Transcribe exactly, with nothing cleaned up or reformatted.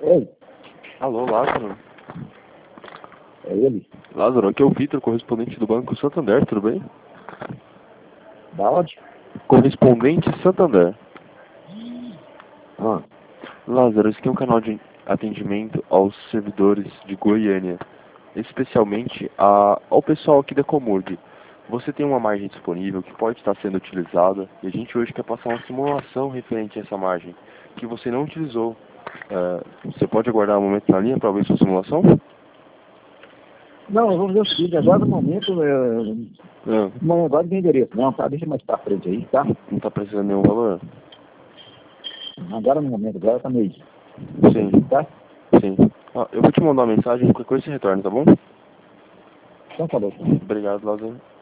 Oi, Alô, Lázaro? é ele? Lázaro, aqui é o Vitor, correspondente do Banco Santander, tudo bem? Da onde? Correspondente Santander. Ah, Lázaro, esse aqui é um canal de atendimento aos servidores de Goiânia, especialmente a, ao pessoal aqui da Comurg. Você tem uma margem disponível que pode estar sendo utilizada e a gente hoje quer passar uma simulação referente a essa margem que você não utilizou. É, você pode aguardar um momento na linha para ver sua simulação? não, eu vou ver o seguinte, agora no momento, é, Não, não, agora não endereço, não, tá? Deixa mais pra frente aí, tá? não está precisando de nenhum valor? Agora no momento, agora tá meio, Sim. tá? Sim. Ah, eu vou te mandar uma mensagem, qualquer coisa você retorna, tá bom? Então falou. Obrigado, Lázaro.